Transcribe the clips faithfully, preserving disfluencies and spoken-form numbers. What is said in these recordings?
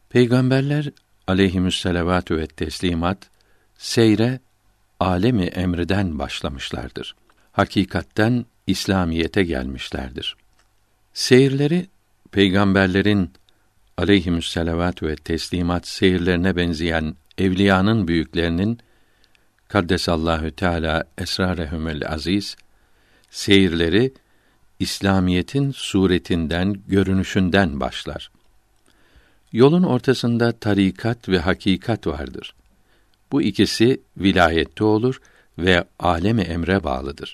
Peygamberler aleyhimüsselavatü ve teslimat seyre alemi emriden başlamışlardır. Hakikatten İslamiyete gelmişlerdir. Seyirleri peygamberlerin aleyhimüsselavatü ve teslimat seyirlerine benzeyen evliyanın büyüklerinin Kaddesallahu Teala esrarehumul aziz seyirleri İslamiyetin suretinden, görünüşünden başlar. Yolun ortasında tarikat ve hakikat vardır. Bu ikisi vilayette olur ve alem-i emre bağlıdır.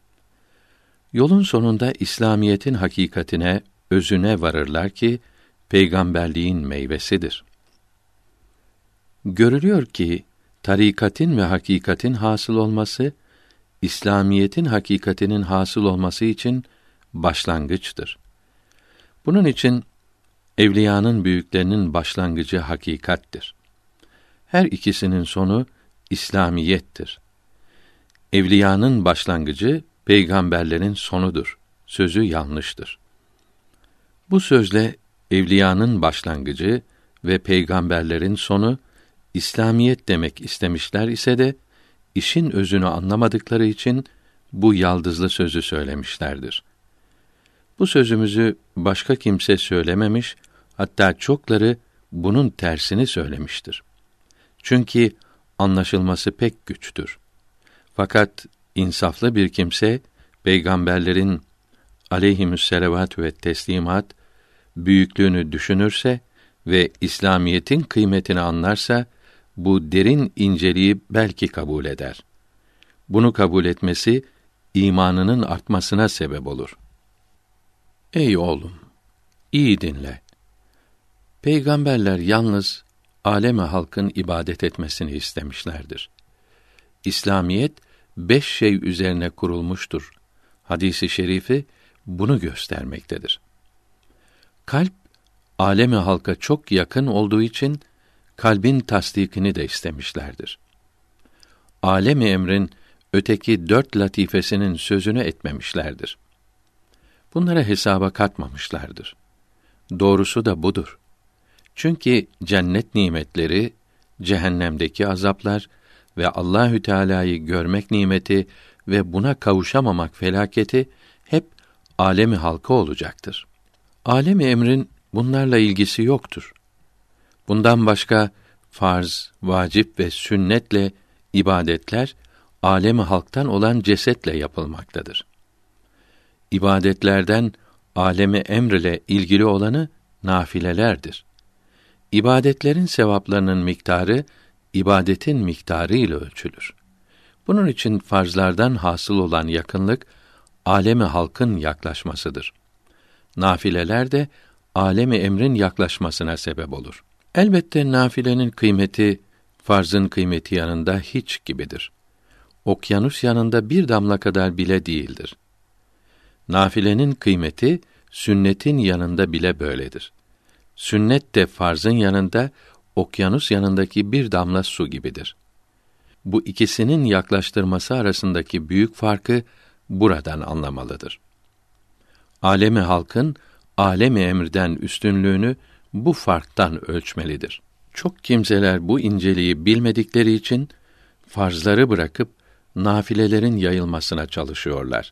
Yolun sonunda İslamiyetin hakikatine, özüne varırlar ki peygamberliğin meyvesidir. Görülüyor ki tarikatin ve hakikatin hasıl olması İslamiyetin hakikatinin hasıl olması için başlangıçtır. Bunun için evliyanın büyüklerinin başlangıcı hakikattir. Her ikisinin sonu İslamiyettir. Evliyanın başlangıcı peygamberlerin sonudur. Sözü yanlıştır. Bu sözle evliyanın başlangıcı ve peygamberlerin sonu İslamiyet demek istemişler ise de işin özünü anlamadıkları için bu yaldızlı sözü söylemişlerdir. Bu sözümüzü başka kimse söylememiş, hatta çokları bunun tersini söylemiştir. Çünkü anlaşılması pek güçtür. Fakat insaflı bir kimse peygamberlerin aleyhimüsselavatü ve teslimat büyüklüğünü düşünürse ve İslamiyetin kıymetini anlarsa bu derin inceliği belki kabul eder. Bunu kabul etmesi imanının artmasına sebep olur. Ey oğlum, iyi dinle. Peygamberler yalnız aleme halkın ibadet etmesini istemişlerdir. İslamiyet beş şey üzerine kurulmuştur. Hadisi şerifi bunu göstermektedir. Kalp aleme halka çok yakın olduğu için kalbin tasdikini de istemişlerdir. Alem-i emrin öteki dört latifesinin sözünü etmemişlerdir. Bunlara hesaba katmamışlardır. Doğrusu da budur. Çünkü cennet nimetleri, cehennemdeki azaplar ve Allahü Teala'yı görmek nimeti ve buna kavuşamamak felaketi hep alemi halka olacaktır. Alem-i emrin bunlarla ilgisi yoktur. Bundan başka farz, vacip ve sünnetle ibadetler alemi halktan olan cesetle yapılmaktadır. İbadetlerden alemi emr ile ilgili olanı nafilelerdir. İbadetlerin sevaplarının miktarı ibadetin miktarı ile ölçülür. Bunun için farzlardan hasıl olan yakınlık alemi halkın yaklaşmasıdır. Nafileler de alemi emrin yaklaşmasına sebep olur. Elbette nafilenin kıymeti farzın kıymeti yanında hiç gibidir. Okyanus yanında bir damla kadar bile değildir. Nafilenin kıymeti sünnetin yanında bile böyledir. Sünnet de farzın yanında okyanus yanındaki bir damla su gibidir. Bu ikisinin yaklaştırması arasındaki büyük farkı buradan anlamalıdır. Alemi halkın alemi emrden üstünlüğünü bu farktan ölçmelidir. Çok kimseler bu inceliği bilmedikleri için farzları bırakıp nafilelerin yayılmasına çalışıyorlar.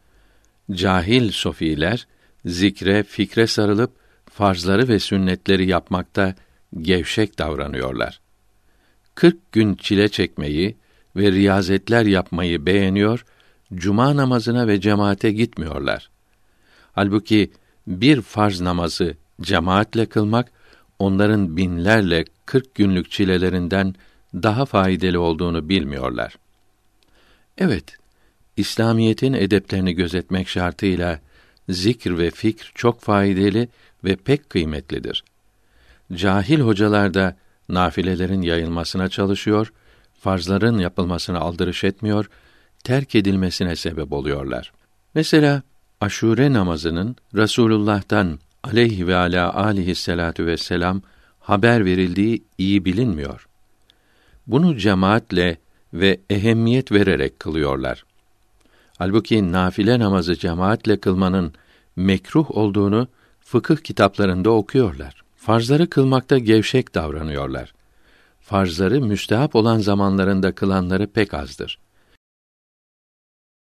Cahil sofiler zikre, fikre sarılıp farzları ve sünnetleri yapmakta gevşek davranıyorlar. Kırk gün çile çekmeyi ve riyazetler yapmayı beğeniyor, cuma namazına ve cemaate gitmiyorlar. Halbuki bir farz namazı cemaatle kılmak, onların binlerle kırk günlük çilelerinden daha faydalı olduğunu bilmiyorlar. Evet, İslamiyetin edeplerini gözetmek şartıyla zikr ve fikr çok faydalı ve pek kıymetlidir. Cahil hocalar da nafilelerin yayılmasına çalışıyor, farzların yapılmasına aldırış etmiyor, terk edilmesine sebep oluyorlar. Mesela Aşure namazının Resulullah'tan aleyhi ve ala aleyhissalatu vesselam haber verildiği iyi bilinmiyor. Bunu cemaatle ve ehemmiyet vererek kılıyorlar. Halbuki nafile namazı cemaatle kılmanın mekruh olduğunu fıkıh kitaplarında okuyorlar. Farzları kılmakta gevşek davranıyorlar. Farzları müstehap olan zamanlarında kılanları pek azdır.